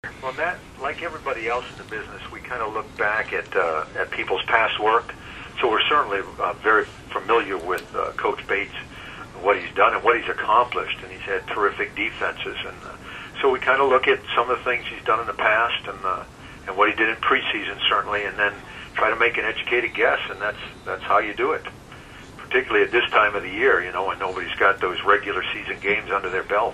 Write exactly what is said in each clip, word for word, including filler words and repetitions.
Well, that, like everybody else in the business, we kind of look back at uh, at people's past work. So we're certainly uh, very familiar with uh, Coach Bates, what he's done and what he's accomplished, and he's had terrific defenses. And uh, so we kind of look at some of the things he's done in the past and uh, and what he did in preseason, certainly, and then try to make an educated guess. And that's that's how you do it, particularly at this time of the year, you know, when nobody's got those regular season games under their belt.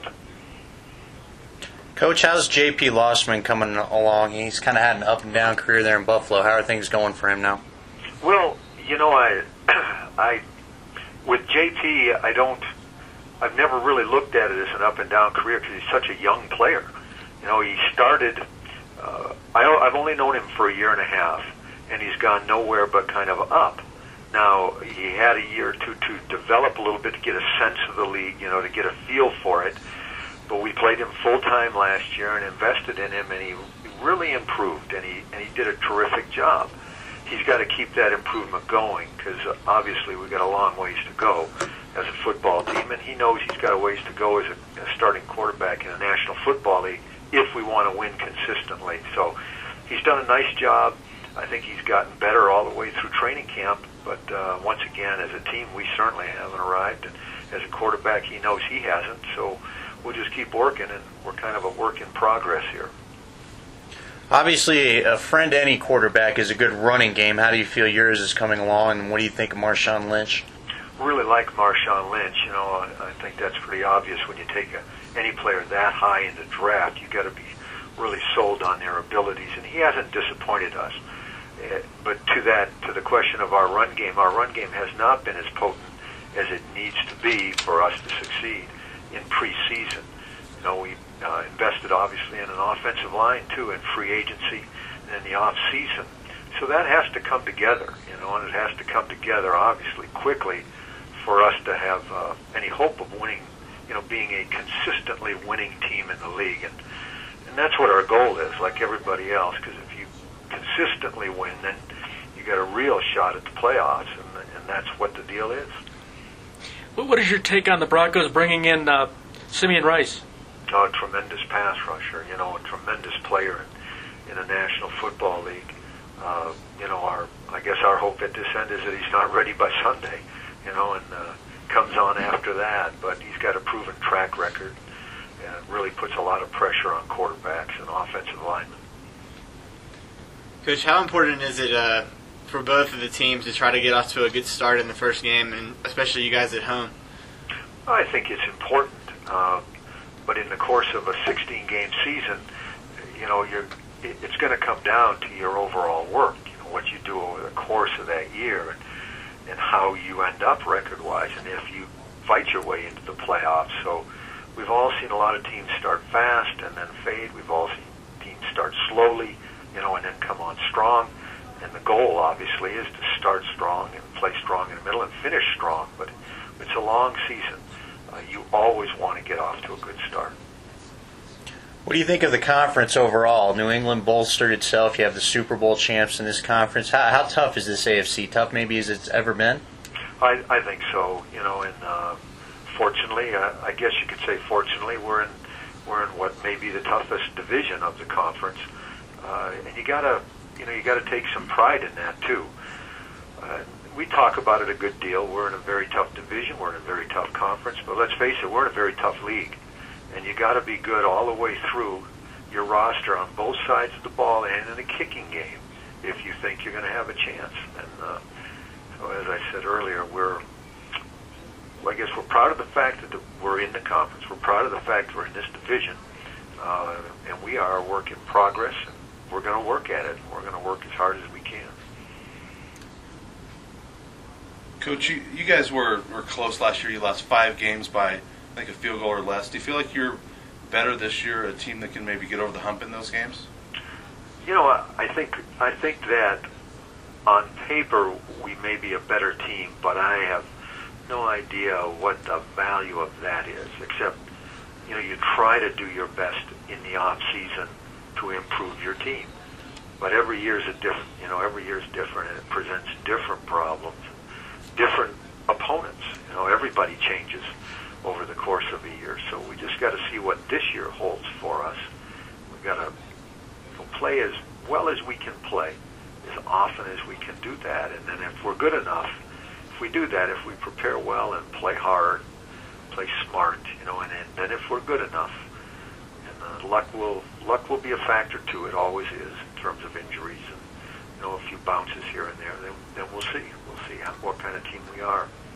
Coach, how's J P. Lossman coming along? He's kind of had an up and down career there in Buffalo. How are things going for him now? Well, you know, I, I, with J P, I don't, I've never really looked at it as an up and down career because he's such a young player. You know, he started, uh, I, I've only known him for a year and a half, and he's gone nowhere but kind of up. Now, he had a year or two to develop a little bit, to get a sense of the league, you know, to get a feel for it. But we played him full-time last year and invested in him, and he really improved, and he and he did a terrific job. He's got to keep that improvement going because uh, obviously we've got a long ways to go as a football team, and he knows he's got a ways to go as a, a starting quarterback in the National Football League if we want to win consistently. So he's done a nice job. I think he's gotten better all the way through training camp, but uh, once again, as a team, we certainly haven't arrived, and as a quarterback, he knows he hasn't, so we'll just keep working, and we're kind of a work in progress here. Obviously, a friend to any quarterback is a good running game. How do you feel yours is coming along, and what do you think of Marshawn Lynch? Really like Marshawn Lynch. You know, I, I think that's pretty obvious when you take a, any player that high in the draft. You got to be really sold on their abilities, and he hasn't disappointed us. Uh, but to that, to the question of our run game, our run game has not been as potent as it needs to be for us to succeed in preseason. You know, we uh, invested obviously in an offensive line too in free agency and in the off season. So that has to come together, you know, and it has to come together obviously quickly for us to have uh, any hope of winning, you know, being a consistently winning team in the league. And, and that's what our goal is, like everybody else, because if you consistently win, then you got a real shot at the playoffs, and, and that's what the deal is. What is your take on the Broncos bringing in uh, Simeon Rice? Oh, a tremendous pass rusher, you know, a tremendous player in, in the National Football League. Uh, you know, our I guess our hope at this end is that he's not ready by Sunday, you know, and uh, comes on after that. But he's got a proven track record, and it really puts a lot of pressure on quarterbacks and offensive linemen. Coach, how important is it uh, for both of the teams to try to get off to a good start in the first game, and especially you guys at home? I think it's important, uh, but in the course of a sixteen-game season, you know, you're, it, it's going to come down to your overall work, you know, what you do over the course of that year, and, and how you end up record-wise, and if you fight your way into the playoffs. So we've all seen a lot of teams start fast and then fade. We've all seen teams start slowly, you know, and then come on strong. And the goal, obviously, is to start strong and play strong in the middle and finish strong. But it's a long season. Uh, you always want to get off to a good start. What do you think of the conference overall? New England bolstered itself. You have the Super Bowl champs in this conference. How, how tough is this A F C? Tough maybe as it's ever been? I, I think so. You know, and uh, fortunately, uh, I guess you could say fortunately, we're in we're in what may be the toughest division of the conference, uh, and you gotta. You know, you got to take some pride in that too. Uh, we talk about it a good deal. We're in a very tough division. We're in a very tough conference. But let's face it, we're in a very tough league, and you got to be good all the way through your roster on both sides of the ball and in the kicking game if you think you're going to have a chance. And uh, so, as I said earlier, we're. Well, I guess we're proud of the fact that we're in the conference. We're proud of the fact we're in this division, uh, and we are a work in progress. And we're going to work at it. We're going to work as hard as we can. Coach, you, you guys were, were close last year. You lost five games by, I think, a field goal or less. Do you feel like you're better this year, a team that can maybe get over the hump in those games? You know, I, I think I think that on paper we may be a better team, but I have no idea what the value of that is, except, you know, you try to do your best in the off season to improve your team. But every year is a different, you know, every year is different, and it presents different problems, different opponents. You know, everybody changes over the course of a year. So we just got to see what this year holds for us. We've got to play as well as we can play, as often as we can do that. And then if we're good enough, if we do that, if we prepare well and play hard, play smart, you know, and, and then if we're good enough, and uh, luck will luck will be a factor too. It always is in terms of injuries and, you know, a few bounces here and there. Then then we'll see. We'll see how, what kind of team we are.